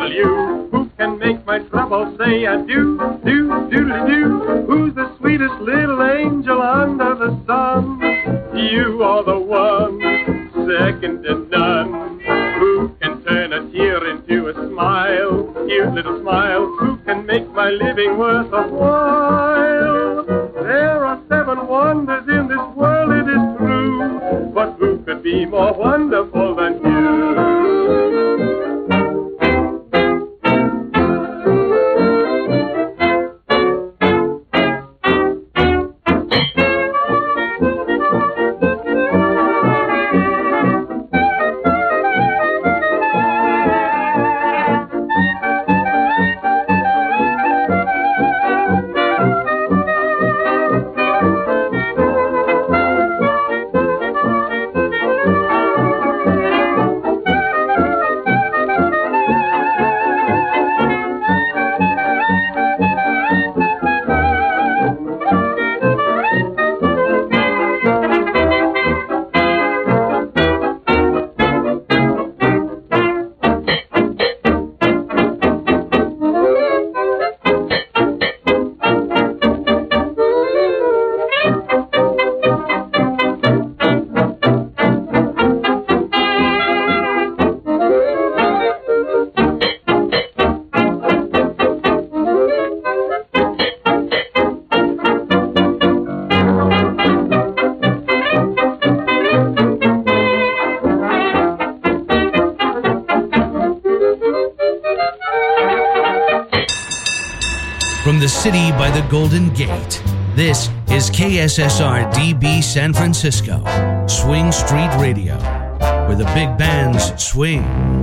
diddle-you? Who can make my trouble say adieu, do, doodly-doo? Who's the sweetest little angel under the sun? You are the one, second to none. Who can turn a tear into a smile? Cute little smile. Who can make my living worth a while? There are 7 wonders in this world, it is true. But who could be more wonderful than you? From the city by the Golden Gate, this is KSSR-DB San Francisco, Swing Street Radio, where the big bands swing.